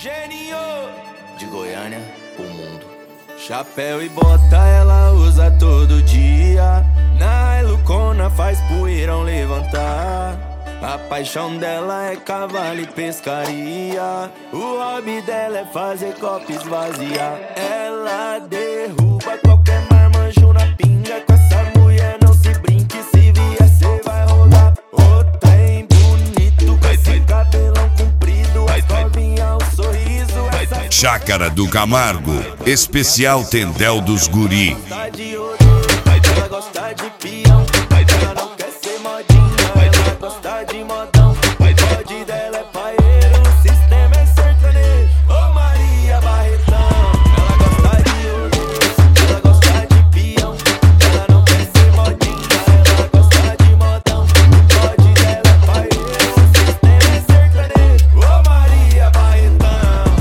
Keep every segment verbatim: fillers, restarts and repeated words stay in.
Gênio de Goiânia, o mundo. Chapéu e bota ela usa todo dia. Na Ilucona faz poeirão levantar. A paixão dela é cavalo e pescaria. O hobby dela é fazer copo esvaziar. Ela derruba qualquer marmanjo na pinga. Com essa mulher não se brinque, se vier cê vai rodar. O trem bonito com esse cabelão comprido, as covinhas, o sorriso, essa... Chácara do Camargo, especial Tendel dos Guri. Ela gosta de peão, ela não quer ser modinha. Ela gosta de modão, o bode dela é paeiro, o sistema é sertanejo. Ô Maria Barretão, ela gosta de ouro, ela gosta de peão, ela não quer ser modinha. Ela gosta de modão, o bode dela é paeiro, o sistema é sertanejo. Ô Maria Barretão.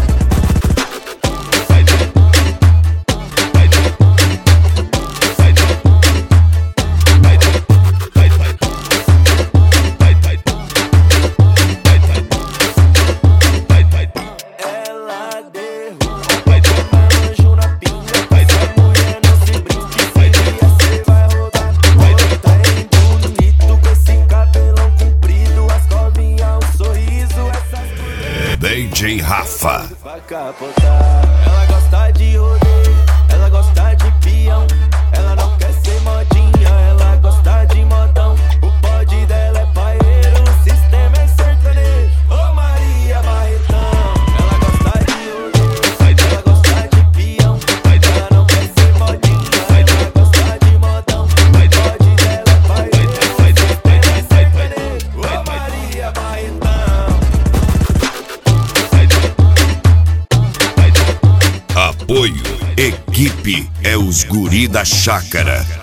D J Rafa. Ela gosta de rodeio, ela gosta de peão, ela não quer ser modinha, ela gosta de modão. O bode dela é paeiro, o sistema é sertanejo. Ô Maria Barretão, ela gosta de rodeio, ela gosta de peão, ela não quer ser modinha, ela gosta de modão. O bode dela é paeiro, o sistema é sertanejo. Ô Maria Barretão. Apoio, equipe é os Guri da Chácara.